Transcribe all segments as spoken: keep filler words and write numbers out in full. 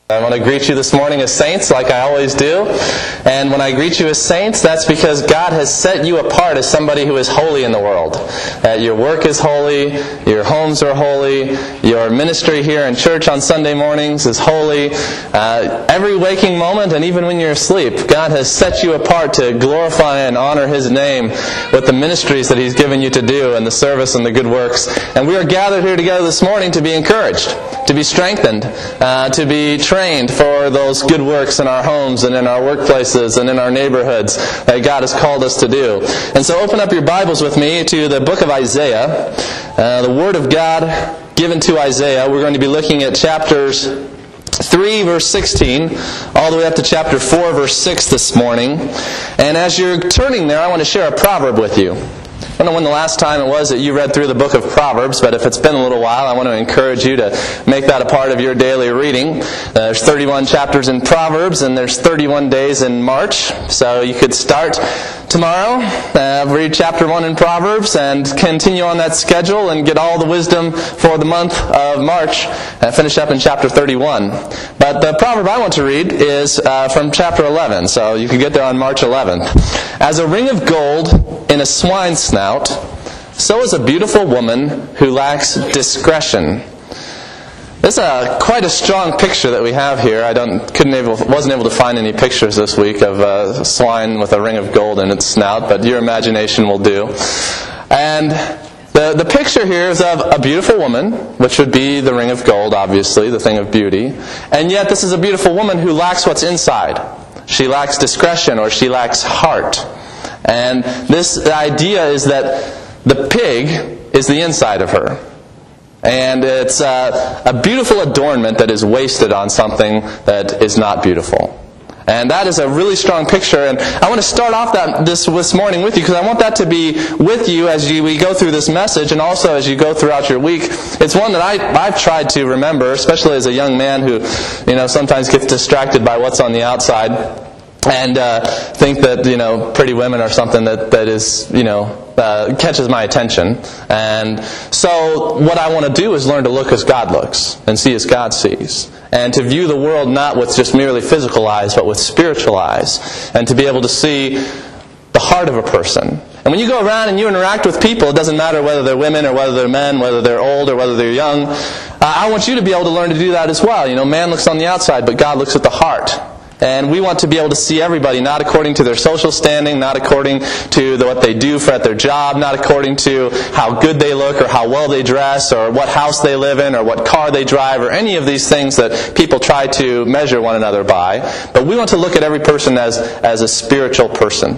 I want to greet you this morning as saints, like I always do. And when I greet you as saints, that's because God has set you apart as somebody who is holy in the world. That your work is holy, your homes are holy, your ministry here in church on Sunday mornings is holy. Uh, every waking moment, and even when you're asleep, God has set you apart to glorify and honor His name with the ministries that He's given you to do and the service and the good works. And we are gathered here together this morning to be encouraged, to be strengthened, uh, to be trained for those good works in our homes and in our workplaces and in our neighborhoods that God has called us to do. And so open up your Bibles with me to the book of Isaiah, uh, the Word of God given to Isaiah. We're going to be looking at chapters three, verse sixteen, all the way up to chapter four, verse six this morning. And as you're turning there, I want to share a proverb with you. I don't know when the last time it was that you read through the book of Proverbs, but if it's been a little while, I want to encourage you to make that a part of your daily reading. Uh, there's thirty-one chapters in Proverbs, and there's thirty-one days in March. So you could start tomorrow, uh, read chapter one in Proverbs, and continue on that schedule and get all the wisdom for the month of March, and finish up in chapter thirty-one. But the proverb I want to read is uh, from chapter eleven, so you can get there on March eleventh. As a ring of gold in a swine's snout, so is a beautiful woman who lacks discretion. This is a, quite a strong picture that we have here. I don't, couldn't able, wasn't able to find any pictures this week of a swine with a ring of gold in its snout, but your imagination will do. And the, the picture here is of a beautiful woman, which would be the ring of gold, obviously, the thing of beauty. And yet this is a beautiful woman who lacks what's inside. She lacks discretion, or she lacks heart. And this idea is that the pig is the inside of her. And it's uh, a beautiful adornment that is wasted on something that is not beautiful. And that is a really strong picture. And I want to start off that this, this morning with you, because I want that to be with you as you, we go through this message, and also as you go throughout your week. It's one that I, I've tried to remember, especially as a young man who, you know, sometimes gets distracted by what's on the outside. And uh, think that, you know, pretty women are something that, that is, you know, uh, catches my attention. And so what I want to do is learn to look as God looks and see as God sees. And to view the world not with just merely physical eyes, but with spiritual eyes. And to be able to see the heart of a person. And when you go around and you interact with people, it doesn't matter whether they're women or whether they're men, whether they're old or whether they're young. Uh, I want you to be able to learn to do that as well. You know, man looks on the outside, but God looks at the heart. And we want to be able to see everybody, not according to their social standing, not according to the, what they do for at their job, not according to how good they look or how well they dress or what house they live in or what car they drive or any of these things that people try to measure one another by. But we want to look at every person as, as a spiritual person,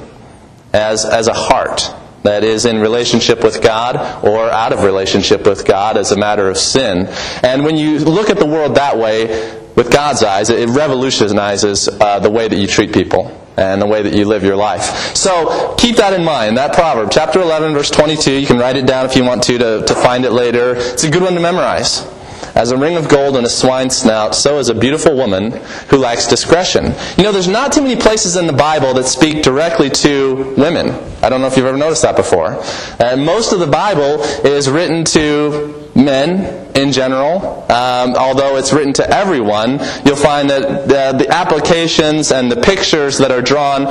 as, as a heart that is in relationship with God or out of relationship with God as a matter of sin. And when you look at the world that way, with God's eyes, it revolutionizes uh, the way that you treat people and the way that you live your life. So keep that in mind, that proverb, chapter eleven, verse twenty-two. You can write it down if you want to, to, to find it later. It's a good one to memorize. As a ring of gold in a swine's snout, so is a beautiful woman who lacks discretion. You know, there's not too many places in the Bible that speak directly to women. I don't know if you've ever noticed that before. Uh, most of the Bible is written to men in general. Um, although it's written to everyone, you'll find that the, the applications and the pictures that are drawn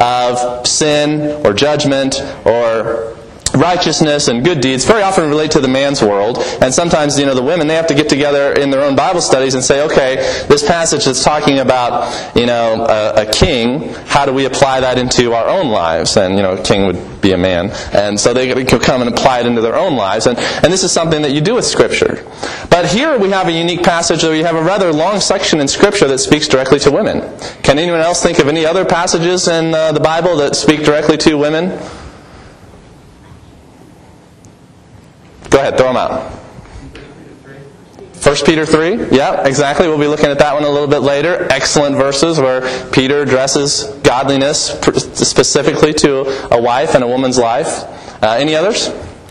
of sin or judgment or righteousness and good deeds very often relate to the man's world. And sometimes, you know, the women, they have to get together in their own Bible studies and say, okay, this passage is talking about, you know, a, a king. How do we apply that into our own lives? And, you know, a king would be a man. And so they could come and apply it into their own lives. And, and this is something that you do with Scripture. But here we have a unique passage, or we have a rather long section in Scripture that speaks directly to women. Can anyone else think of any other passages in uh, the Bible that speak directly to women? Go ahead, throw them out. First Peter three, yeah, exactly. We'll be looking at that one a little bit later. Excellent verses where Peter addresses godliness specifically to a wife and a woman's life. Uh, any others?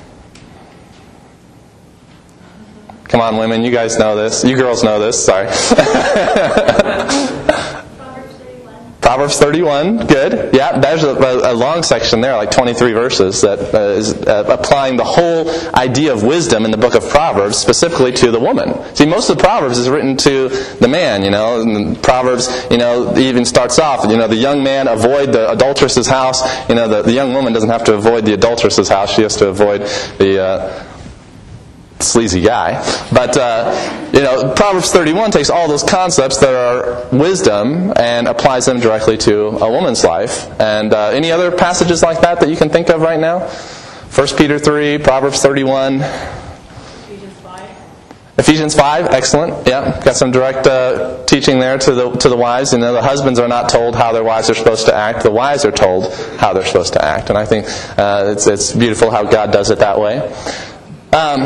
Come on, women, you guys know this. You girls know this, sorry. Proverbs Proverbs thirty-one, good. Yeah, there's a, a long section there, like twenty-three verses, that uh, is uh, applying the whole idea of wisdom in the book of Proverbs specifically to the woman. See, most of the Proverbs is written to the man, you know. And Proverbs, you know, even starts off, you know, the young man avoid the adulteress's house. You know, the, the young woman doesn't have to avoid the adulteress's house. She has to avoid the uh, sleazy guy. But, uh, you know, Proverbs thirty-one takes all those concepts that are wisdom and applies them directly to a woman's life. And uh, any other passages like that that you can think of right now? First Peter three, Proverbs thirty-one. Ephesians five. Ephesians five, excellent. Yeah, got some direct uh, teaching there to the to the wives. You know, the husbands are not told how their wives are supposed to act. The wives are told how they're supposed to act. And I think uh, it's it's beautiful how God does it that way. Um,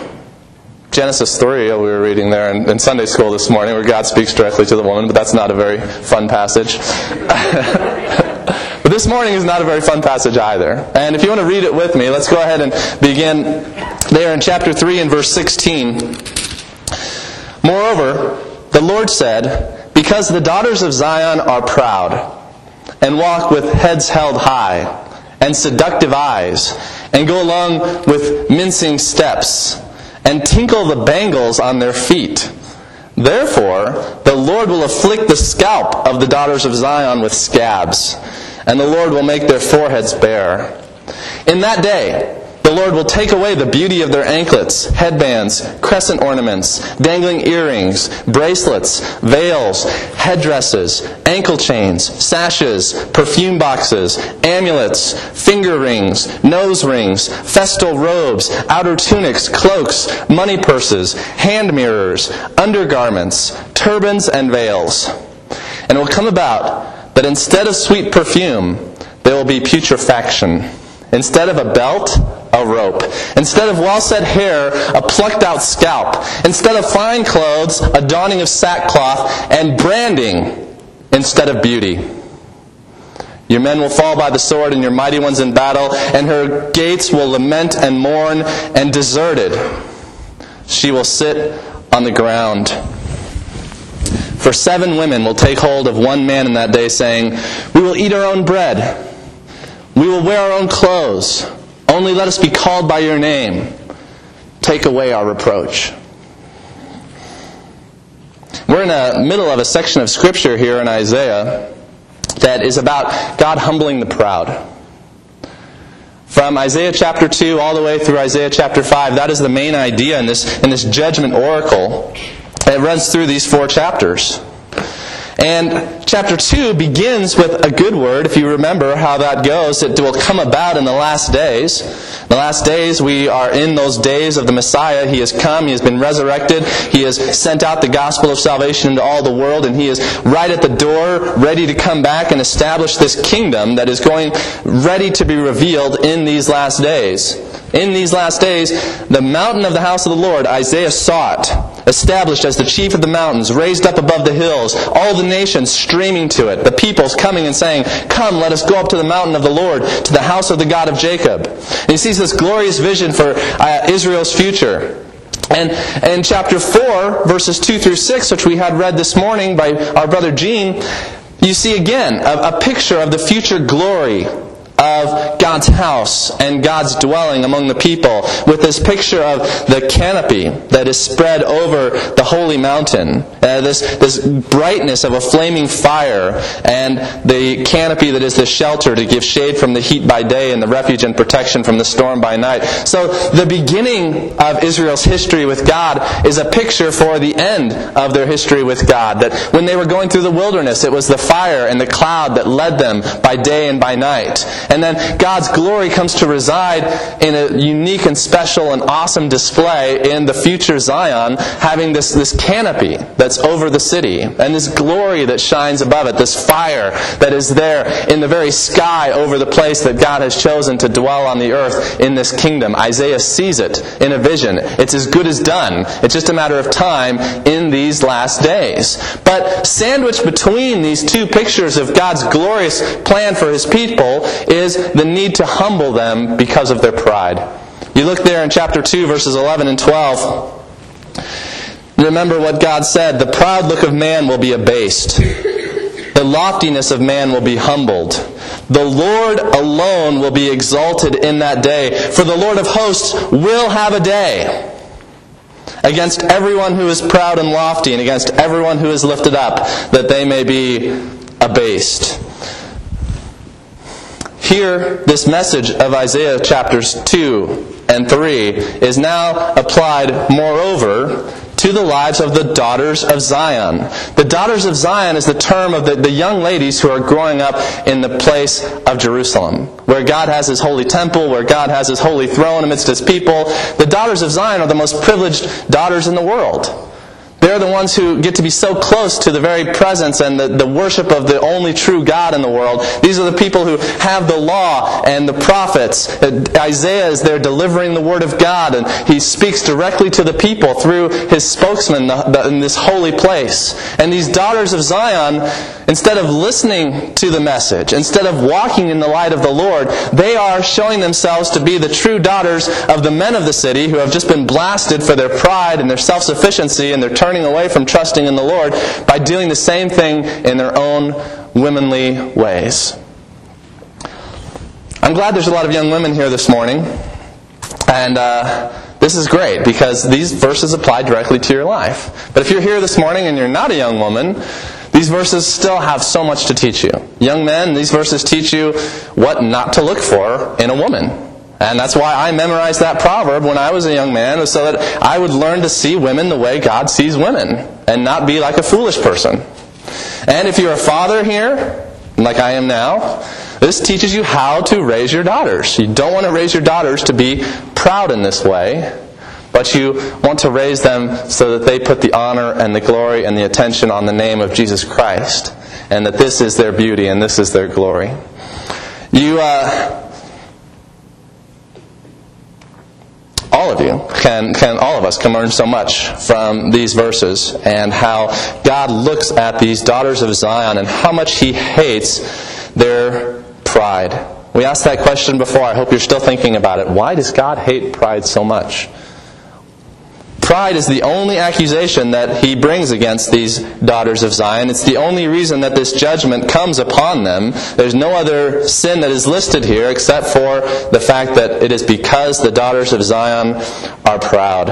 Genesis three, we were reading there in, in Sunday school this morning, where God speaks directly to the woman, but that's not a very fun passage. But this morning is not a very fun passage either. And if you want to read it with me, let's go ahead and begin there in chapter three and verse sixteen. Moreover, the Lord said, because the daughters of Zion are proud, and walk with heads held high, and seductive eyes, and go along with mincing steps, and tinkle the bangles on their feet. Therefore, the Lord will afflict the scalp of the daughters of Zion with scabs, and the Lord will make their foreheads bare. In that day, the Lord will take away the beauty of their anklets, headbands, crescent ornaments, dangling earrings, bracelets, veils, headdresses, ankle chains, sashes, perfume boxes, amulets, finger rings, nose rings, festal robes, outer tunics, cloaks, money purses, hand mirrors, undergarments, turbans, and veils. And it will come about that instead of sweet perfume, there will be putrefaction. Instead of a belt, a rope. Instead of well-set hair, a plucked-out scalp. Instead of fine clothes, a donning of sackcloth, and branding instead of beauty. Your men will fall by the sword, and your mighty ones in battle, and her gates will lament and mourn, and deserted she will sit on the ground. For seven women will take hold of one man in that day, saying, we will eat our own bread. We will wear our own clothes. Only let us be called by your name. Take away our reproach. We're in the middle of a section of Scripture here in Isaiah that is about God humbling the proud. From Isaiah chapter two all the way through Isaiah chapter five, that is the main idea in this, in this judgment oracle. It runs through these four chapters. And chapter two begins with a good word. If you remember how that goes, it will come about in the last days. In the last days, we are in those days of the Messiah. He has come, He has been resurrected, He has sent out the gospel of salvation into all the world, and He is right at the door, ready to come back and establish this kingdom that is going, ready to be revealed in these last days. In these last days, the mountain of the house of the Lord, Isaiah saw it, established as the chief of the mountains, raised up above the hills, all the nations streaming to it, the peoples coming and saying, come, let us go up to the mountain of the Lord, to the house of the God of Jacob. And he sees this glorious vision for uh, Israel's future. And in chapter four, verses two through six, which we had read this morning by our brother Gene, you see again a, a picture of the future glory of God's house and God's dwelling among the people, with this picture of the canopy that is spread over the holy mountain, uh, this, this brightness of a flaming fire, and the canopy that is the shelter to give shade from the heat by day and the refuge and protection from the storm by night. So the beginning of Israel's history with God is a picture for the end of their history with God, that when they were going through the wilderness, it was the fire and the cloud that led them by day and by night. And then God's glory comes to reside in a unique and special and awesome display in the future Zion, having this, this canopy that's over the city, and this glory that shines above it, this fire that is there in the very sky over the place that God has chosen to dwell on the earth in this kingdom. Isaiah sees it in a vision. It's as good as done. It's just a matter of time in these last days. But sandwiched between these two pictures of God's glorious plan for His people is the need to humble them because of their pride. You look there in chapter two, verses eleven and twelve. Remember what God said, the proud look of man will be abased. The loftiness of man will be humbled. The Lord alone will be exalted in that day, for the Lord of hosts will have a day against everyone who is proud and lofty, and against everyone who is lifted up, that they may be abased. Here, this message of Isaiah chapters two and three is now applied, moreover, to the lives of the daughters of Zion. The daughters of Zion is the term of the, the young ladies who are growing up in the place of Jerusalem, where God has His holy temple, where God has His holy throne amidst His people. The daughters of Zion are the most privileged daughters in the world. They're the ones who get to be so close to the very presence and the, the worship of the only true God in the world. These are the people who have the law and the prophets. Isaiah is there delivering the Word of God, and he speaks directly to the people through his spokesman in this holy place. And these daughters of Zion, instead of listening to the message, instead of walking in the light of the Lord, they are showing themselves to be the true daughters of the men of the city who have just been blasted for their pride and their self-sufficiency and their turning away from trusting in the Lord by doing the same thing in their own womanly ways. I'm glad there's a lot of young women here this morning, and uh, this is great because these verses apply directly to your life. But if you're here this morning and you're not a young woman, these verses still have so much to teach you. Young men, these verses teach you what not to look for in a woman. And that's why I memorized that proverb when I was a young man, so that I would learn to see women the way God sees women, and not be like a foolish person. And if you're a father here, like I am now, this teaches you how to raise your daughters. You don't want to raise your daughters to be proud in this way, but you want to raise them so that they put the honor and the glory and the attention on the name of Jesus Christ, and that this is their beauty and this is their glory. You, uh... All of you, can, can all of us can learn so much from these verses, and how God looks at these daughters of Zion and how much He hates their pride. We asked that question before. I hope you're still thinking about it. Why does God hate pride so much? Pride is the only accusation that He brings against these daughters of Zion. It's the only reason that this judgment comes upon them. There's no other sin that is listed here except for the fact that it is because the daughters of Zion are proud.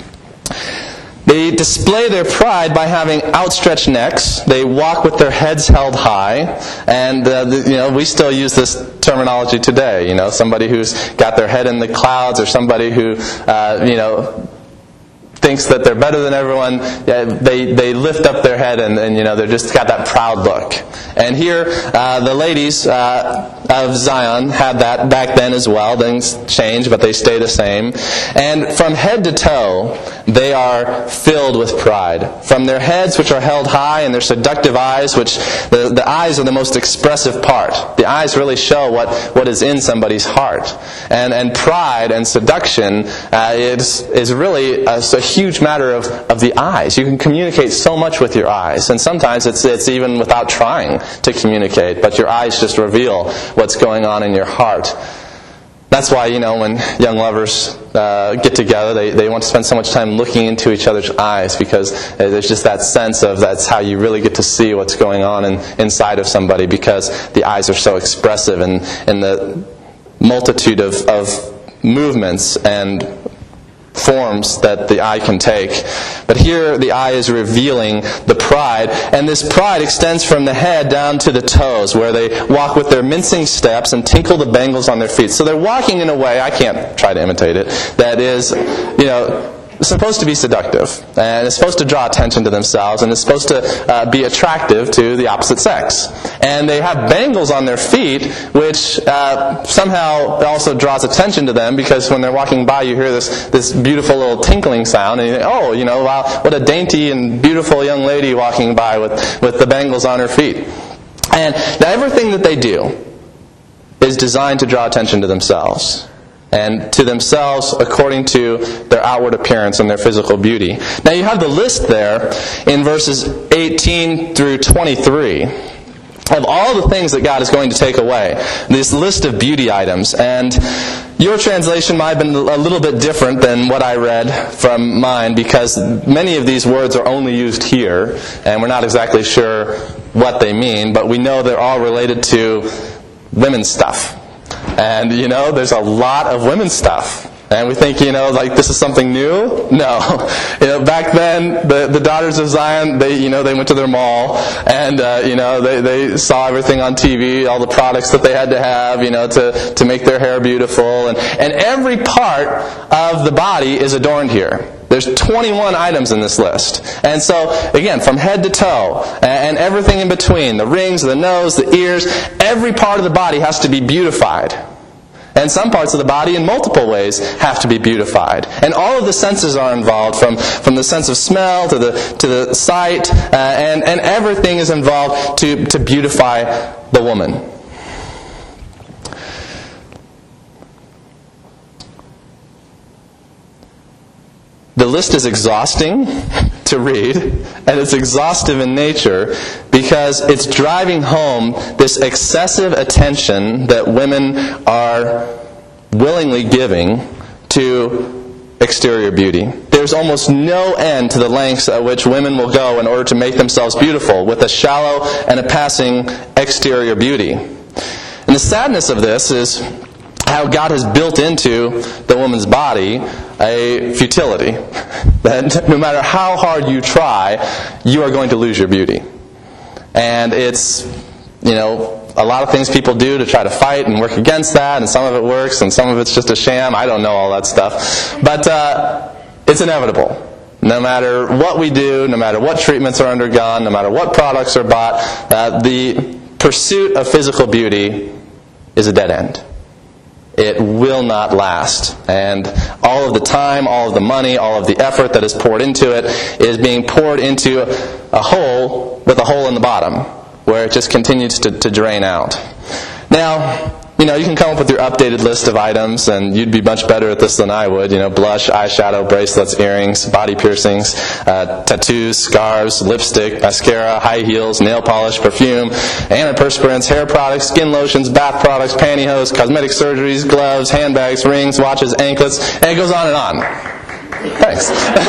They display their pride by having outstretched necks. They walk with their heads held high, and uh, the, you know we still use this terminology today. You know, somebody who's got their head in the clouds, or somebody who uh, you know. thinks that they're better than everyone. They they lift up their head and, and you know they're just got that proud look. And here uh, the ladies uh, of Zion had that back then as well. Things change, but they stay the same. And from head to toe, they are filled with pride. From their heads, which are held high, and their seductive eyes, which the, the eyes are the most expressive part. The eyes really show what, what is in somebody's heart. And and pride and seduction uh, is is really a, a huge matter of, of the eyes. You can communicate so much with your eyes, and sometimes it's it's even without trying to communicate, but your eyes just reveal what's going on in your heart. That's why, you know, when young lovers uh, get together, they, they want to spend so much time looking into each other's eyes, because there's just that sense of that's how you really get to see what's going on in, inside of somebody, because the eyes are so expressive, and, and the multitude of, of movements and forms that the eye can take. But here the eye is revealing the pride, and this pride extends from the head down to the toes, where they walk with their mincing steps and tinkle the bangles on their feet. So they're walking in a way, I can't try to imitate it, that is, you know, supposed to be seductive, and it's supposed to draw attention to themselves, and it's supposed to uh, be attractive to the opposite sex. And they have bangles on their feet, which uh, somehow also draws attention to them, because when they're walking by, you hear this this beautiful little tinkling sound, and you think, oh, you know, wow, what a dainty and beautiful young lady walking by with, with the bangles on her feet. And everything that they do is designed to draw attention to themselves, and to themselves according to their outward appearance and their physical beauty. Now you have the list there in verses eighteen through twenty-three of all the things that God is going to take away. This list of beauty items. And your translation might have been a little bit different than what I read from mine, because many of these words are only used here, and we're not exactly sure what they mean, but we know they're all related to women's stuff. And, you know, there's a lot of women's stuff. And we think, you know, like this is something new? No. You know, back then, the, the daughters of Zion, they, you know, they went to their mall and, uh, you know, they, they saw everything on T V, all the products that they had to have, you know, to, to make their hair beautiful. And, and every part of the body is adorned here. There's twenty-one items in this list. And so, again, from head to toe, and everything in between, the rings, the nose, the ears, every part of the body has to be beautified. And some parts of the body in multiple ways have to be beautified. And all of the senses are involved, from, from the sense of smell to the to the sight, uh, and, and everything is involved to, to beautify the woman. The list is exhausting to read, and it's exhaustive in nature because it's driving home this excessive attention that women are willingly giving to exterior beauty. There's almost no end to the lengths at which women will go in order to make themselves beautiful with a shallow and a passing exterior beauty. And the sadness of this is how God has built into the woman's body a futility. That no matter how hard you try, you are going to lose your beauty. And it's, you know, a lot of things people do to try to fight and work against that, and some of it works, and some of it's just a sham. I don't know all that stuff. But uh, it's inevitable. No matter what we do, no matter what treatments are undergone, no matter what products are bought, uh, the pursuit of physical beauty is a dead end. It will not last. And all of the time, all of the money, all of the effort that is poured into it is being poured into a hole with a hole in the bottom, where it just continues to, to drain out. Now, you know, you can come up with your updated list of items, and you'd be much better at this than I would. You know, blush, eyeshadow, bracelets, earrings, body piercings, uh, tattoos, scarves, lipstick, mascara, high heels, nail polish, perfume, antiperspirants, hair products, skin lotions, bath products, pantyhose, cosmetic surgeries, gloves, handbags, rings, watches, anklets, and it goes on and on. Thanks.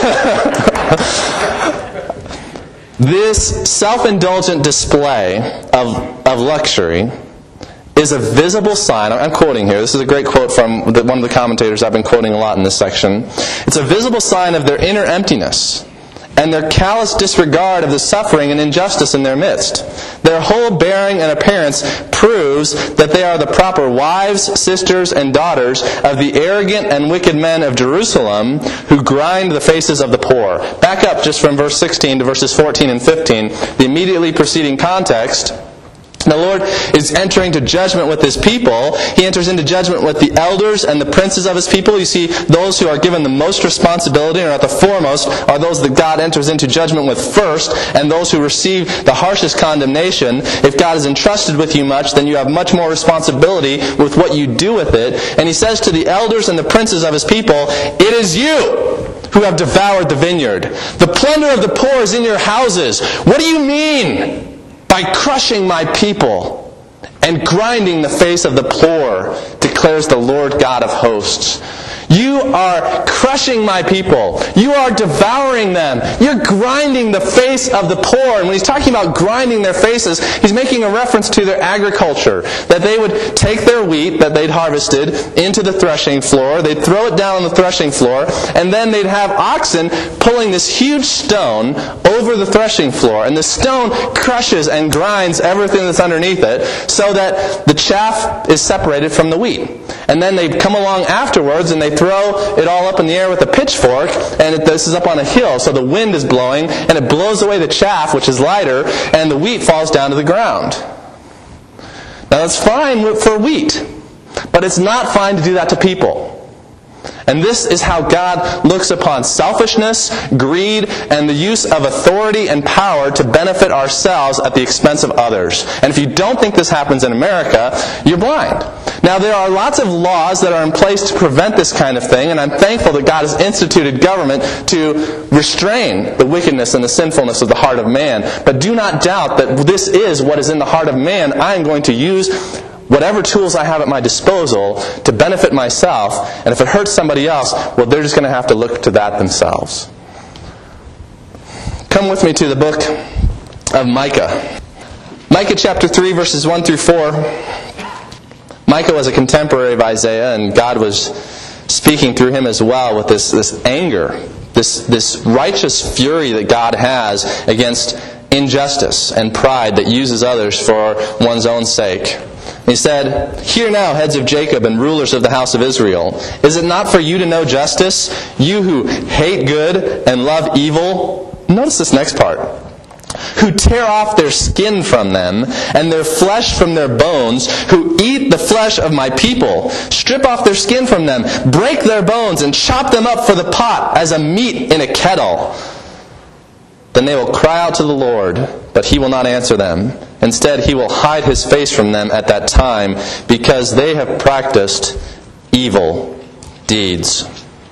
This self-indulgent display of, of luxury is a visible sign. I'm quoting here. This is a great quote from the, one of the commentators I've been quoting a lot in this section. It's a visible sign of their inner emptiness and their callous disregard of the suffering and injustice in their midst. Their whole bearing and appearance proves that they are the proper wives, sisters, and daughters of the arrogant and wicked men of Jerusalem who grind the faces of the poor. Back up just from verse sixteen to verses fourteen and fifteen, the immediately preceding context. The Lord is entering to judgment with His people. He enters into judgment with the elders and the princes of His people. You see, those who are given the most responsibility and are at the foremost are those that God enters into judgment with first, and those who receive the harshest condemnation. If God has entrusted with you much, then you have much more responsibility with what you do with it. And He says to the elders and the princes of His people, "It is you who have devoured the vineyard. The plunder of the poor is in your houses. What do you mean by crushing my people and grinding the face of the poor, declares the Lord God of hosts." You are crushing my people. You are devouring them. You're grinding the face of the poor. And when he's talking about grinding their faces, he's making a reference to their agriculture. That they would take their wheat that they'd harvested into the threshing floor. They'd throw it down on the threshing floor. And then they'd have oxen pulling this huge stone over the threshing floor. And the stone crushes and grinds everything that's underneath it so that the chaff is separated from the wheat. And then they come along afterwards and they throw it all up in the air with a pitchfork, and it, this is up on a hill, so the wind is blowing, and it blows away the chaff, which is lighter, and the wheat falls down to the ground. Now that's fine for wheat, but it's not fine to do that to people. And this is how God looks upon selfishness, greed, and the use of authority and power to benefit ourselves at the expense of others. And if you don't think this happens in America, you're blind. Now, there are lots of laws that are in place to prevent this kind of thing, and I'm thankful that God has instituted government to restrain the wickedness and the sinfulness of the heart of man. But do not doubt that this is what is in the heart of man. I am going to use whatever tools I have at my disposal to benefit myself, and if it hurts somebody else, well, they're just going to have to look to that themselves. Come with me to the book of Micah. Micah chapter three, verses one through four. Micah was a contemporary of Isaiah, and God was speaking through him as well with this, this anger, this, this righteous fury that God has against injustice and pride that uses others for one's own sake. He said, "Hear now, heads of Jacob and rulers of the house of Israel. Is it not for you to know justice, you who hate good and love evil?" Notice this next part. "Who tear off their skin from them, and their flesh from their bones, who eat the flesh of my people. Strip off their skin from them, break their bones, and chop them up for the pot as a meat in a kettle. Then they will cry out to the Lord, but He will not answer them. Instead, He will hide His face from them at that time, because they have practiced evil deeds."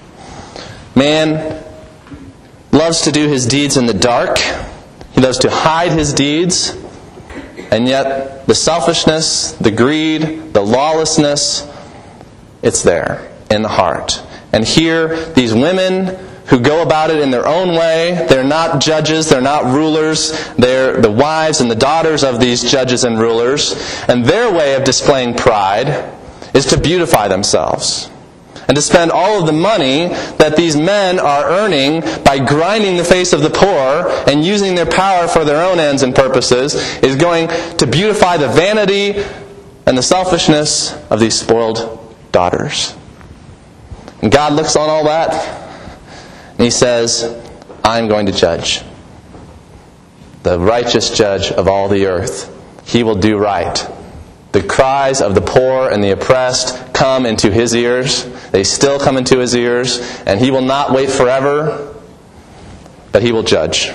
Man loves to do his deeds in the dark. He loves to hide his deeds. And yet, the selfishness, the greed, the lawlessness, it's there in the heart. And here, these women who go about it in their own way, they're not judges, they're not rulers, they're the wives and the daughters of these judges and rulers. And their way of displaying pride is to beautify themselves. And to spend all of the money that these men are earning by grinding the face of the poor and using their power for their own ends and purposes is going to beautify the vanity and the selfishness of these spoiled daughters. And God looks on all that and He says, "I'm going to judge. The righteous judge of all the earth. He will do right." The cries of the poor and the oppressed come into His ears. They still come into His ears. And He will not wait forever, but He will judge.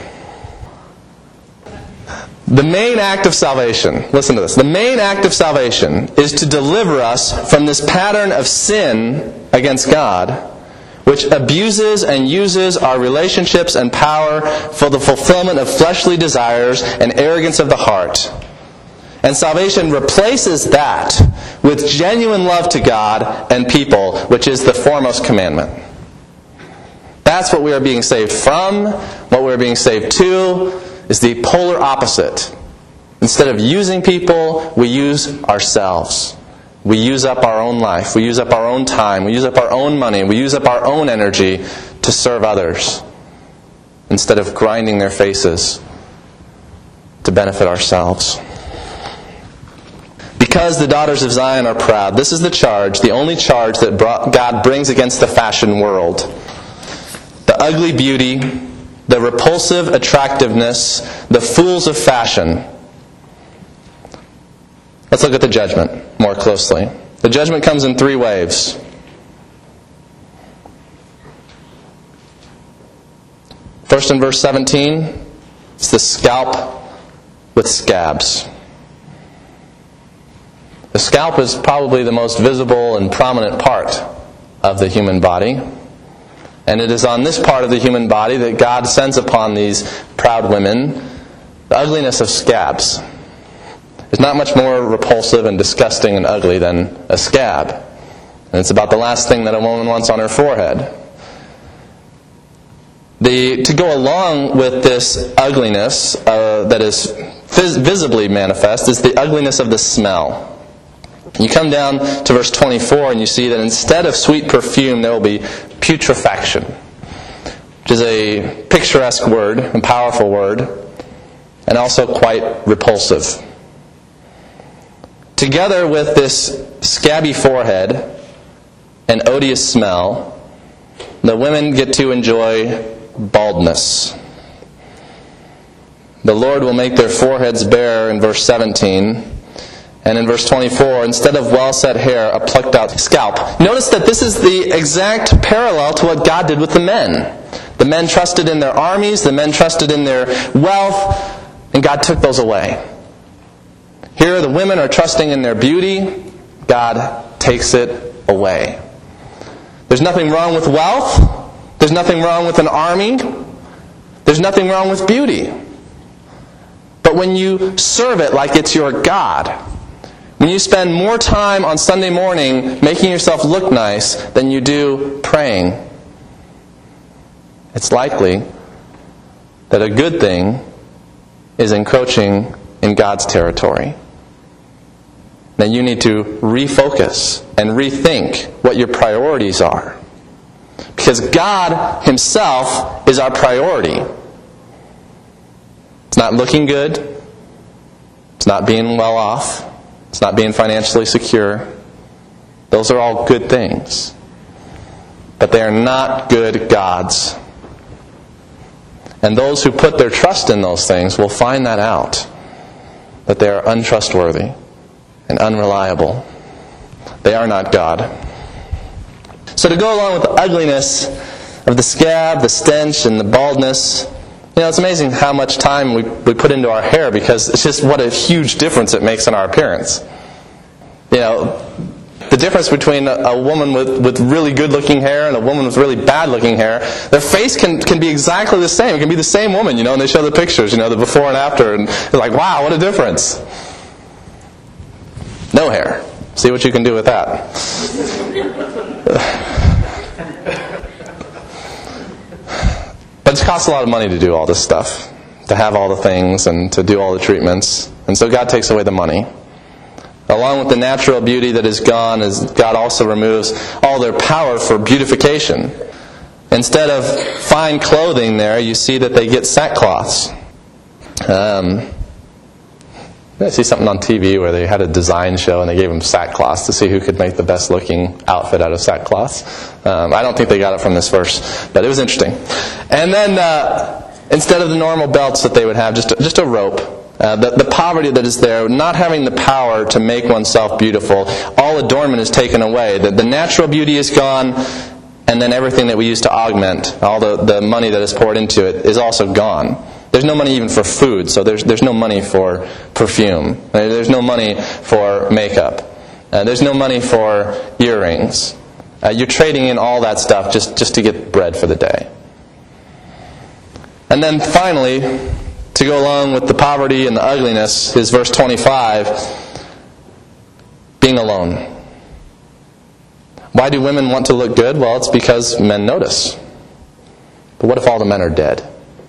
The main act of salvation, listen to this, the main act of salvation is to deliver us from this pattern of sin against God, which abuses and uses our relationships and power for the fulfillment of fleshly desires and arrogance of the heart. And salvation replaces that with genuine love to God and people, which is the foremost commandment. That's what we are being saved from. What we're being saved to is the polar opposite. Instead of using people, we use ourselves. We use up our own life. We use up our own time. We use up our own money. We use up our own energy to serve others, instead of grinding their faces to benefit ourselves. Because the daughters of Zion are proud, this is the charge, the only charge that God brings against the fashion world. The ugly beauty, the repulsive attractiveness, the fools of fashion. Let's look at the judgment more closely. The judgment comes in three waves. First, in verse seventeen, it's the scalp with scabs. The scalp is probably the most visible and prominent part of the human body. And it is on this part of the human body that God sends upon these proud women the ugliness of scabs. There's not much more repulsive and disgusting and ugly than a scab. And it's about the last thing that a woman wants on her forehead. The, to go along with this ugliness uh, that is vis- visibly manifest is the ugliness of the smell. You come down to verse twenty-four and you see that instead of sweet perfume there will be putrefaction, which is a picturesque word, a powerful word, and also quite repulsive. Together with this scabby forehead and odious smell, the women get to enjoy baldness. The Lord will make their foreheads bare in verse seventeen. And in verse twenty-four, instead of well-set hair, a plucked-out scalp. Notice that this is the exact parallel to what God did with the men. The men trusted in their armies, the men trusted in their wealth, and God took those away. Here the women are trusting in their beauty, God takes it away. There's nothing wrong with wealth, there's nothing wrong with an army, there's nothing wrong with beauty. But when you serve it like it's your God, when you spend more time on Sunday morning making yourself look nice than you do praying, it's likely that a good thing is encroaching in God's territory. Then you need to refocus and rethink what your priorities are. Because God Himself is our priority. It's not looking good. It's not being well off. It's not being financially secure. Those are all good things. But they are not good gods. And those who put their trust in those things will find that out. That they are untrustworthy and unreliable. They are not God. So to go along with the ugliness of the scab, the stench, and the baldness, you know, it's amazing how much time we, we put into our hair, because it's just what a huge difference it makes in our appearance. You know, the difference between a, a woman with, with really good-looking hair and a woman with really bad-looking hair, their face can, can be exactly the same. It can be the same woman, you know, and they show the pictures, you know, the before and after, and they're like, wow, what a difference. No hair. See what you can do with that. But it costs a lot of money to do all this stuff, to have all the things and to do all the treatments. And so God takes away the money. Along with the natural beauty that is gone, is God also removes all their power for beautification. Instead of fine clothing there, you see that they get sackcloths. Um, I see something on T V where they had a design show and they gave them sackcloths to see who could make the best looking outfit out of sackcloths. Um, I don't think they got it from this verse, but it was interesting. And then uh, instead of the normal belts that they would have, just, just a rope. Uh, the, the poverty that is there, not having the power to make oneself beautiful, all adornment is taken away. The, the natural beauty is gone, and then everything that we use to augment, all the, the money that is poured into it, is also gone. There's no money even for food, so there's there's no money for perfume. There's no money for makeup. Uh, there's no money for earrings. Uh, you're trading in all that stuff just, just to get bread for the day. And then finally, to go along with the poverty and the ugliness, is verse twenty-five, being alone. Why do women want to look good? Well, it's because men notice. But what if all the men are dead?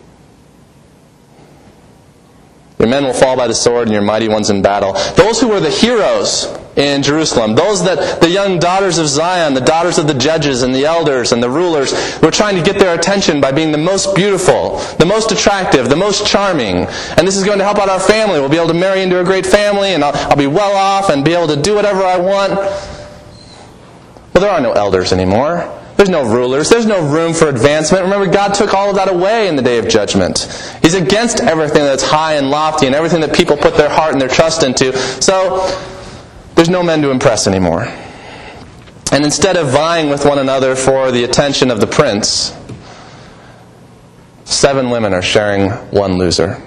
Your men will fall by the sword and your mighty ones in battle. Those who were the heroes in Jerusalem, those that the young daughters of Zion, the daughters of the judges and the elders and the rulers were trying to get their attention by being the most beautiful, the most attractive, the most charming. And this is going to help out our family. We'll be able to marry into a great family, and I'll, I'll be well off and be able to do whatever I want. Well, there are no elders anymore. There's no rulers. There's no room for advancement. Remember, God took all of that away in the day of judgment. He's against everything that's high and lofty and everything that people put their heart and their trust into. So, there's no men to impress anymore. And instead of vying with one another for the attention of the prince, seven women are sharing one loser.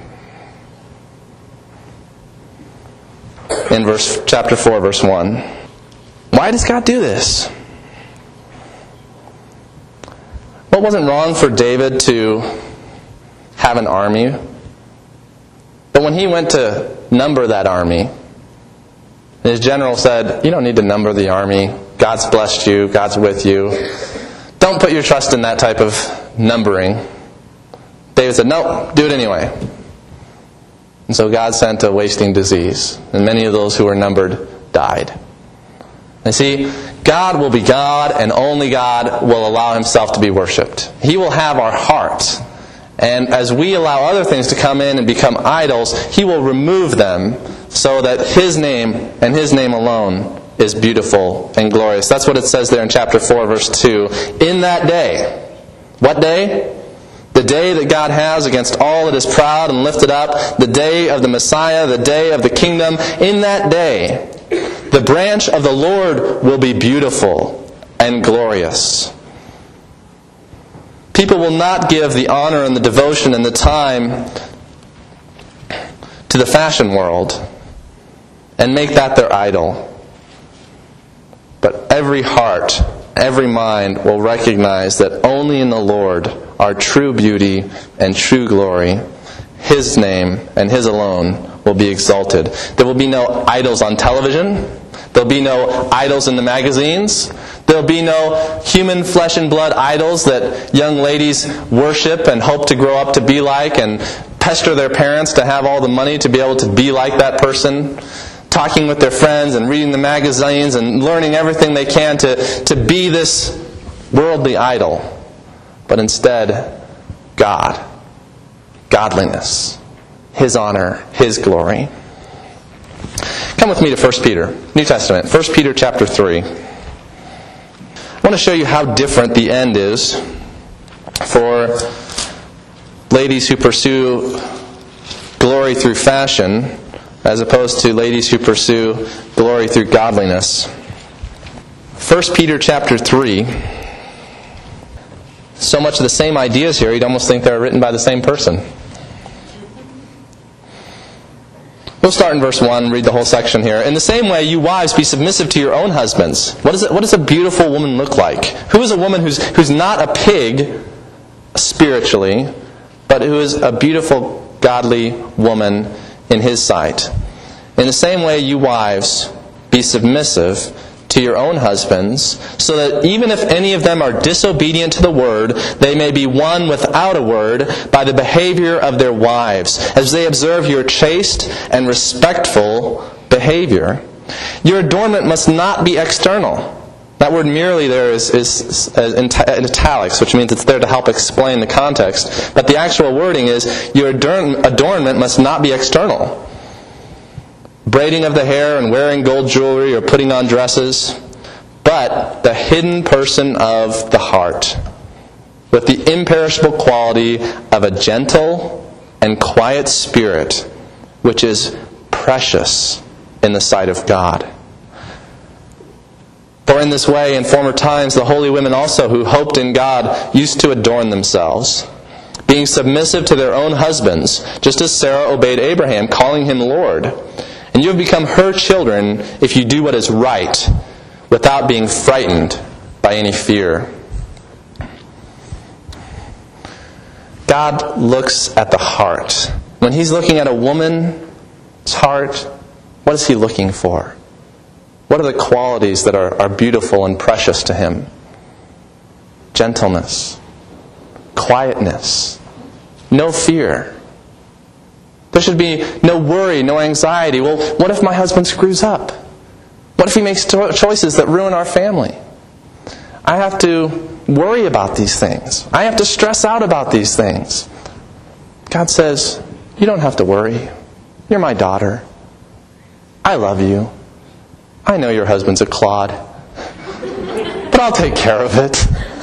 In verse chapter four, verse one. Why does God do this? Well, it wasn't wrong for David to have an army. But when he went to number that army, his general said, you don't need to number the army. God's blessed you. God's with you. Don't put your trust in that type of numbering. David said, no, do it anyway. And so God sent a wasting disease. And many of those who were numbered died. And see, God will be God, and only God will allow Himself to be worshipped. He will have our hearts. And as we allow other things to come in and become idols, He will remove them so that His name and His name alone is beautiful and glorious. That's what it says there in chapter four, verse two. In that day. What day? The day that God has against all that is proud and lifted up. The day of the Messiah, the day of the kingdom. In that day, the branch of the Lord will be beautiful and glorious. People will not give the honor and the devotion and the time to the fashion world and make that their idol. But every heart, every mind will recognize that only in the Lord are true beauty and true glory. His name and His alone will be exalted. There will be no idols on television. There'll be no idols in the magazines. There'll be no human flesh and blood idols that young ladies worship and hope to grow up to be like and pester their parents to have all the money to be able to be like that person, talking with their friends and reading the magazines and learning everything they can to, to be this worldly idol. But instead, God. Godliness. His honor. His glory. Come with me to First Peter, New Testament. First Peter chapter three. I want to show you how different the end is for ladies who pursue glory through fashion as opposed to ladies who pursue glory through godliness. First Peter chapter three. So much of the same ideas here, you'd almost think they're written by the same person. We'll start in verse one, read the whole section here. In the same way, you wives, be submissive to your own husbands. What, is it, what does a beautiful woman look like? Who is a woman who's, who's not a pig spiritually, but who is a beautiful, godly woman in His sight? In the same way, you wives, be submissive to your own husbands, so that even if any of them are disobedient to the word, they may be won without a word by the behavior of their wives, as they observe your chaste and respectful behavior. Your adornment must not be external. That word merely there is, is, is in italics, which means it's there to help explain the context. But the actual wording is, your adorn, adornment must not be external. Braiding of the hair and wearing gold jewelry or putting on dresses, but the hidden person of the heart, with the imperishable quality of a gentle and quiet spirit, which is precious in the sight of God. For in this way, in former times, the holy women also who hoped in God used to adorn themselves, being submissive to their own husbands, just as Sarah obeyed Abraham, calling him Lord. And you have become her children if you do what is right, without being frightened by any fear. God looks at the heart. When He's looking at a woman's heart, what is He looking for? What are the qualities that are, are beautiful and precious to Him? Gentleness, quietness, no fear. There should be no worry, no anxiety. Well, what if my husband screws up? What if he makes cho- choices that ruin our family? I have to worry about these things. I have to stress out about these things. God says, you don't have to worry. You're my daughter. I love you. I know your husband's a clod. But I'll take care of it.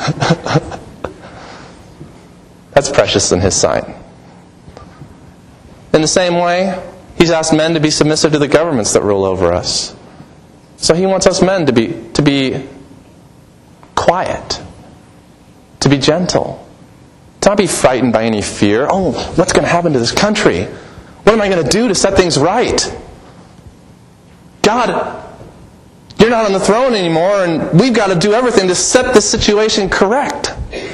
That's precious in His sight. In the same way, He's asked men to be submissive to the governments that rule over us. So He wants us men to be to be quiet, to be gentle, to not be frightened by any fear. Oh, what's going to happen to this country? What am I going to do to set things right? God, You're not on the throne anymore, and we've got to do everything to set this situation correct.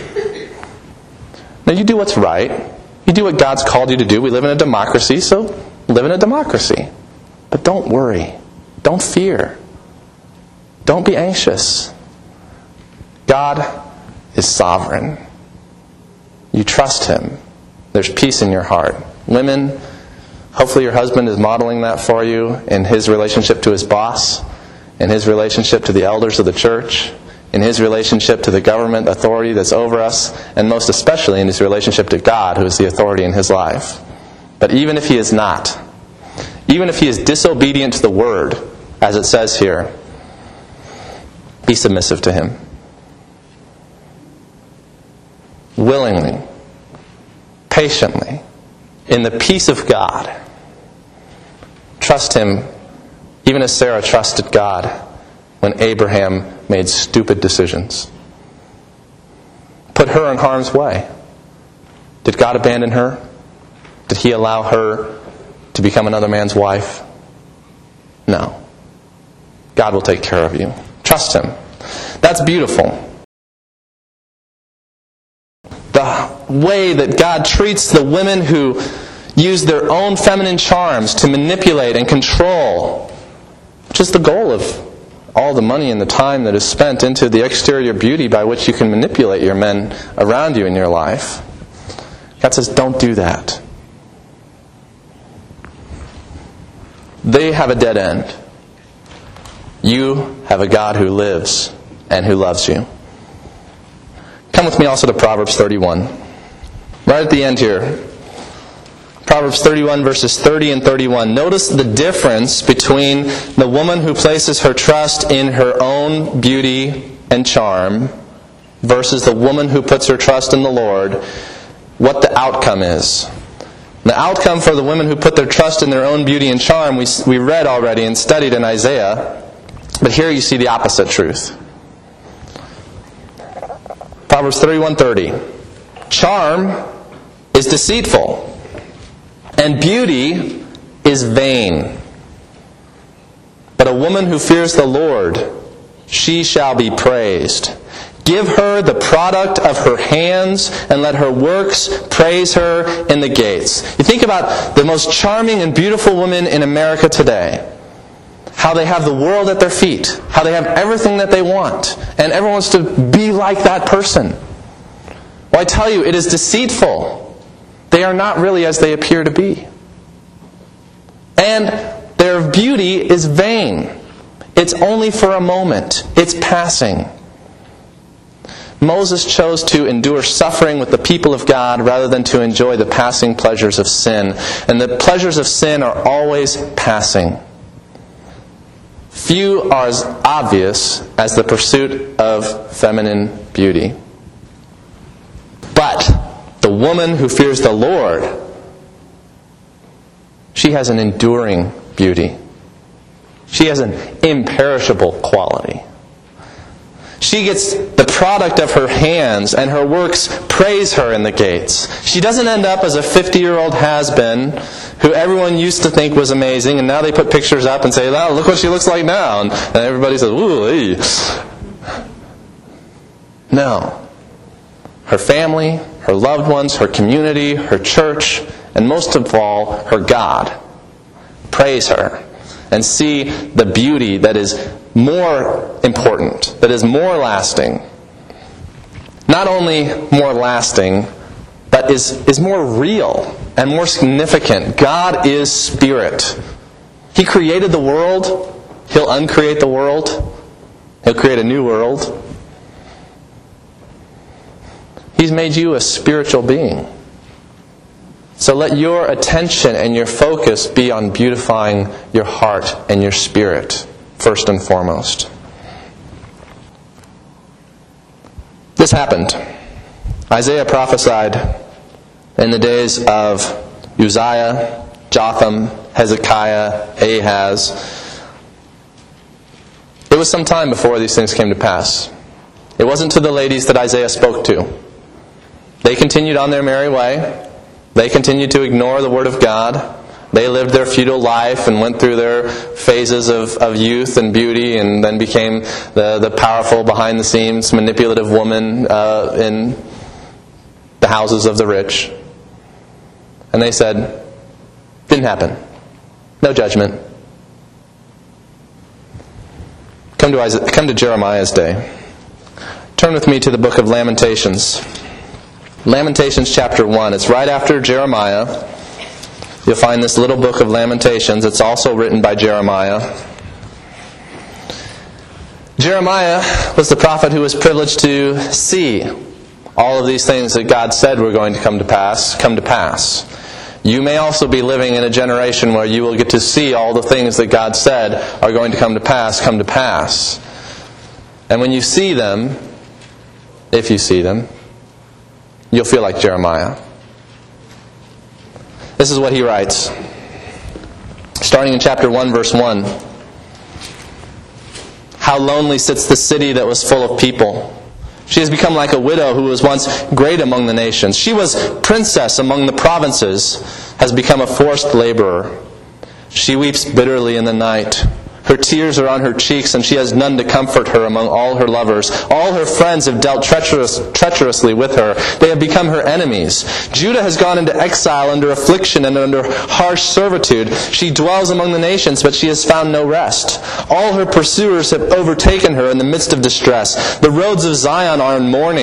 Now, you do what's right. You do what God's called you to do. We live in a democracy, so live in a democracy. But don't worry. Don't fear. Don't be anxious. God is sovereign. You trust Him. There's peace in your heart. Women, hopefully your husband is modeling that for you in his relationship to his boss, in his relationship to the elders of the church, in his relationship to the government authority that's over us, and most especially in his relationship to God, who is the authority in his life. But even if he is not, even if he is disobedient to the word, as it says here, be submissive to him. Willingly, patiently, in the peace of God. Trust Him, even as Sarah trusted God when Abraham made stupid decisions. Put her in harm's way. Did God abandon her? Did He allow her to become another man's wife? No. God will take care of you. Trust Him. That's beautiful. The way that God treats the women who use their own feminine charms to manipulate and control, which is the goal of all the money and the time that is spent into the exterior beauty by which you can manipulate your men around you in your life. God says, don't do that. they have a dead end. You have a God who lives and who loves you. Come with me also to Proverbs thirty-one. Right at the end here. Proverbs thirty-one verses thirty and thirty-one. Notice the difference between the woman who places her trust in her own beauty and charm versus the woman who puts her trust in the Lord, what the outcome is. The outcome for the women who put their trust in their own beauty and charm, we, we read already and studied in Isaiah, but here you see the opposite truth. Proverbs thirty-one thirty. Charm is deceitful, and beauty is vain. But a woman who fears the Lord, she shall be praised. Give her the product of her hands, and let her works praise her in the gates. You think about the most charming and beautiful women in America today. How they have the world at their feet. How they have everything that they want. And everyone wants to be like that person. Well, I tell you, it is deceitful. They are not really as they appear to be. And their beauty is vain. It's only for a moment. It's passing. Moses chose to endure suffering with the people of God rather than to enjoy the passing pleasures of sin. And the pleasures of sin are always passing. Few are as obvious as the pursuit of feminine beauty. But the woman who fears the Lord, she has an enduring beauty. She has an imperishable quality. She gets the product of her hands, and her works praise her in the gates. She doesn't end up as a fifty-year-old has-been who everyone used to think was amazing, and now they put pictures up and say, oh, look what she looks like now. And everybody says, ooh, hey. No. Her family, her loved ones, her community, her church, and most of all, her God praise her and see the beauty that is more important, that is more lasting. Not only more lasting, but is, is more real and more significant. God is Spirit. He created the world. He'll uncreate the world. He'll create a new world. He's made you a spiritual being. So let your attention and your focus be on beautifying your heart and your spirit, first and foremost. This happened. Isaiah prophesied in the days of Uzziah, Jotham, Hezekiah, Ahaz. It was some time before these things came to pass. It wasn't to the ladies that Isaiah spoke to. They continued on their merry way. They continued to ignore the Word of God. They lived their feudal life and went through their phases of, of youth and beauty, and then became the, the powerful, behind-the-scenes, manipulative woman uh, in the houses of the rich. And they said, didn't happen. No judgment. Come to, Isaiah, come to Jeremiah's day. Turn with me to the book of Lamentations. Lamentations chapter one. It's right after Jeremiah. You'll find this little book of Lamentations. It's also written by Jeremiah. Jeremiah was the prophet who was privileged to see all of these things that God said were going to come to pass, come to pass. You may also be living in a generation where you will get to see all the things that God said are going to come to pass, come to pass. And when you see them, if you see them, you'll feel like Jeremiah. This is what he writes. Starting in chapter one, verse one. How lonely sits the city that was full of people. She has become like a widow who was once great among the nations. She was princess among the provinces, has become a forced laborer. She weeps bitterly in the night. Her tears are on her cheeks, and she has none to comfort her among all her lovers. All her friends have dealt treacherous, treacherously with her. They have become her enemies. Judah has gone into exile under affliction and under harsh servitude. She dwells among the nations, but she has found no rest. All her pursuers have overtaken her in the midst of distress. The roads of Zion are in mourning.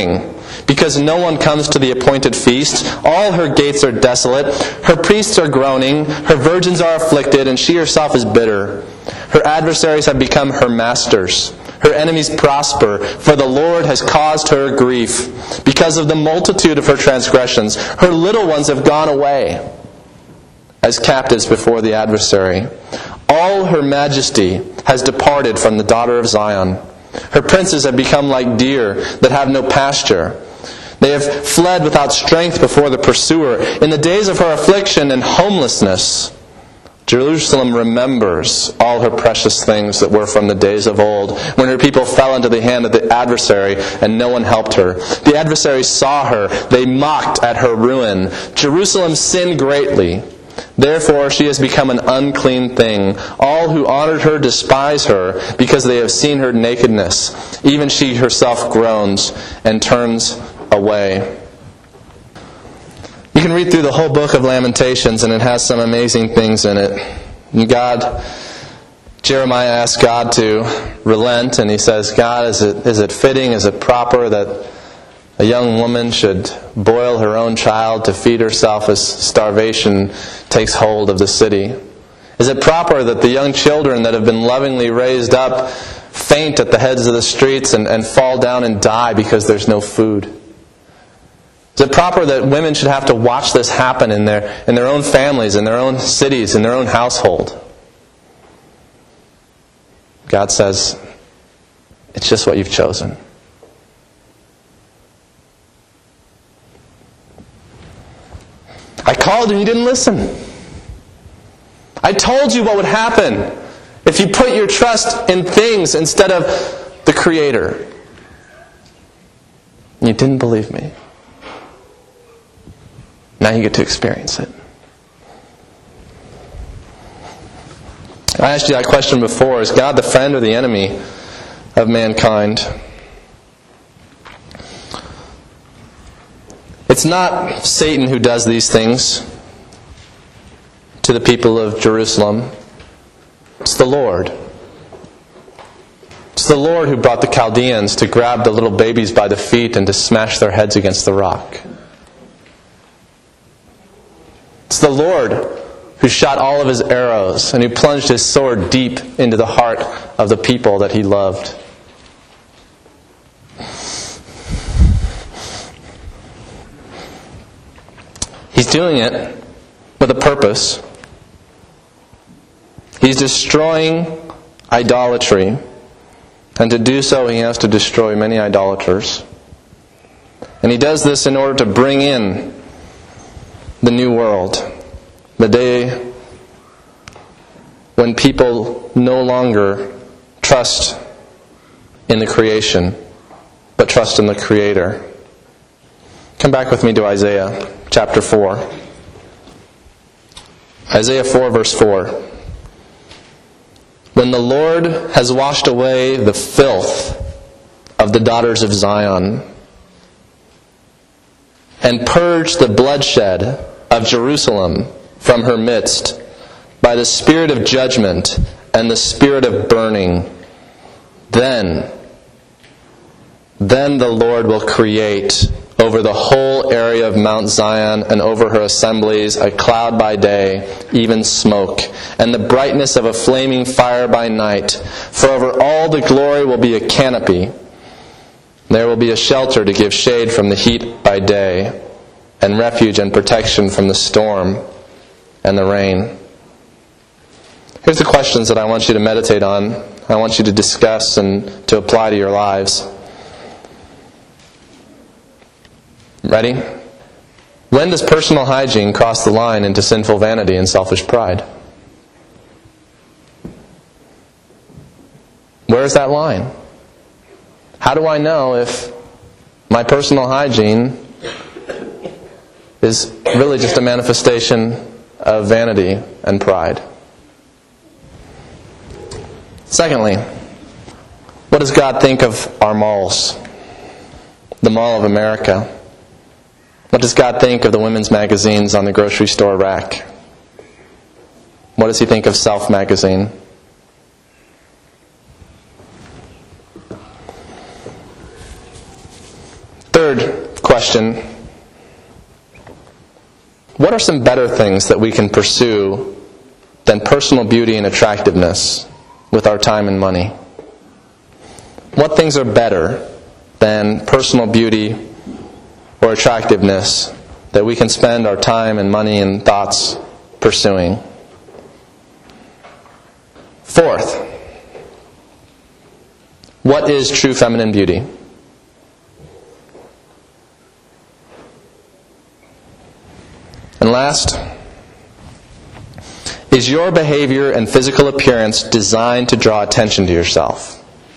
because no one comes to the appointed feast. All her gates are desolate. Her priests are groaning. Her virgins are afflicted, and she herself is bitter. Her adversaries have become her masters. Her enemies prosper, for the Lord has caused her grief. Because of the multitude of her transgressions, her little ones have gone away as captives before the adversary. All her majesty has departed from the daughter of Zion. Her princes have become like deer that have no pasture. They have fled without strength before the pursuer. In the days of her affliction and homelessness, Jerusalem remembers all her precious things that were from the days of old, when her people fell into the hand of the adversary and no one helped her. The adversary saw her. They mocked at her ruin. Jerusalem sinned greatly. Therefore she has become an unclean thing. All who honored her despise her, because they have seen her nakedness. Even she herself groans and turns away. You can read through the whole book of Lamentations, and it has some amazing things in it. And God, Jeremiah asks God to relent, and he says, God, is it is it fitting, is it proper that a young woman should boil her own child to feed herself as starvation takes hold of the city? Is it proper that the young children that have been lovingly raised up faint at the heads of the streets and, and fall down and die because there's no food? Is it proper that women should have to watch this happen in their in their own families, in their own cities, in their own household? God says, it's just what you've chosen. I called and you didn't listen. I told you what would happen if you put your trust in things instead of the Creator. You didn't believe me. Now you get to experience it. I asked you that question before. Is God the friend or the enemy of mankind? It's not Satan who does these things to the people of Jerusalem. It's the Lord. It's the Lord who brought the Chaldeans to grab the little babies by the feet and to smash their heads against the rock. It's the Lord who shot all of his arrows and who plunged his sword deep into the heart of the people that he loved. He's doing it with a purpose. He's destroying idolatry. And to do so, he has to destroy many idolaters. And he does this in order to bring in the new world. The day when people no longer trust in the creation, but trust in the Creator. Come back with me to Isaiah chapter four. Isaiah four verse four. When the Lord has washed away the filth of the daughters of Zion, and purged the bloodshed of Jerusalem from her midst by the spirit of judgment and the spirit of burning, then, then the Lord will create over the whole area of Mount Zion and over her assemblies a cloud by day, even smoke, and the brightness of a flaming fire by night. For over all the glory will be a canopy. There will be a shelter to give shade from the heat by day, and refuge and protection from the storm and the rain. Here's the questions that I want you to meditate on. I want you to discuss and to apply to your lives. Ready? When does personal hygiene cross the line into sinful vanity and selfish pride? Where is that line? How do I know if my personal hygiene is really just a manifestation of vanity and pride? Secondly, what does God think of our malls? The Mall of America. What does God think of the women's magazines on the grocery store rack? What does He think of Self magazine? Third question: what are some better things that we can pursue than personal beauty and attractiveness with our time and money? What things are better than personal beauty or attractiveness that we can spend our time and money and thoughts pursuing? Fourth, what is true feminine beauty? And last, is your behavior and physical appearance designed to draw attention to yourself?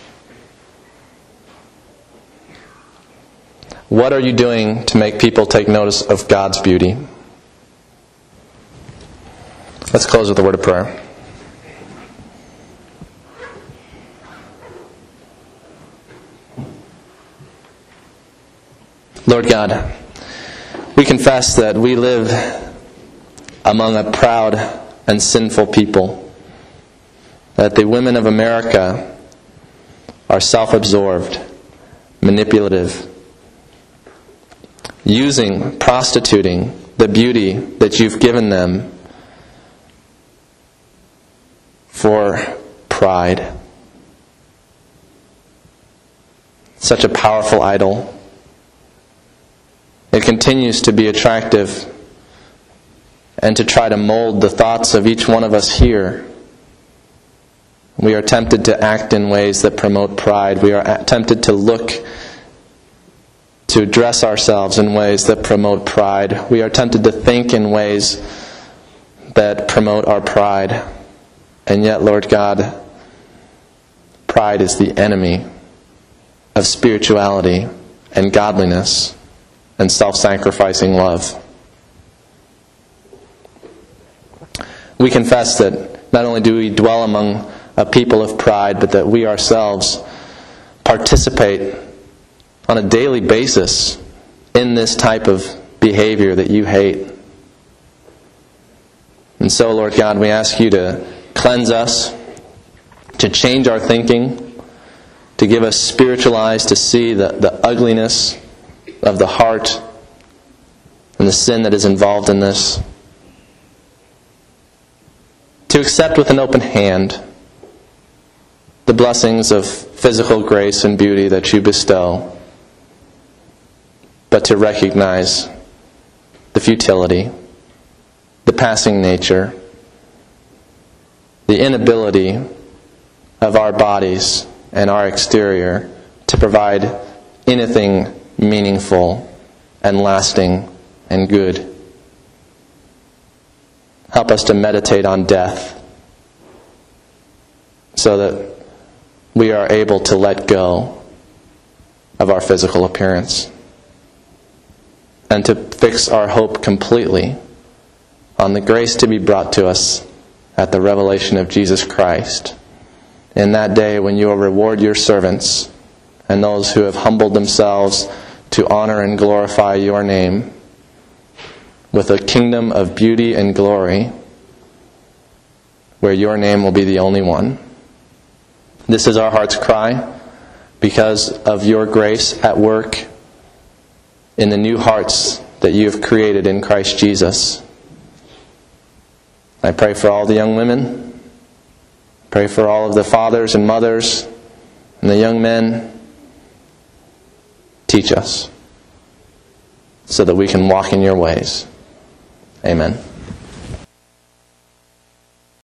What are you doing to make people take notice of God's beauty? Let's close with a word of prayer. Lord God, we confess that we live among a proud and sinful people, that the women of America are self-absorbed, manipulative, using, prostituting the beauty that you've given them for pride. Such a powerful idol. It continues to be attractive and to try to mold the thoughts of each one of us here. We are tempted to act in ways that promote pride. We are tempted to look, to dress ourselves in ways that promote pride. We are tempted to think in ways that promote our pride. And yet, Lord God, pride is the enemy of spirituality and godliness and self-sacrificing love. We confess that not only do we dwell among a people of pride, but that we ourselves participate on a daily basis in this type of behavior that you hate. And so, Lord God, we ask you to cleanse us, to change our thinking, to give us spiritual eyes to see the, the ugliness of the heart and the sin that is involved in this. To accept with an open hand the blessings of physical grace and beauty that you bestow, but to recognize the futility, the passing nature, the inability of our bodies and our exterior to provide anything meaningful and lasting and good. Help us to meditate on death so that we are able to let go of our physical appearance and to fix our hope completely on the grace to be brought to us at the revelation of Jesus Christ. In that day when you will reward your servants and those who have humbled themselves to honor and glorify your name with a kingdom of beauty and glory where your name will be the only one. This is our heart's cry because of your grace at work in the new hearts that you have created in Christ Jesus. I pray for all the young women. Pray for all of the fathers and mothers and the young men. Teach us so that we can walk in your ways. Amen.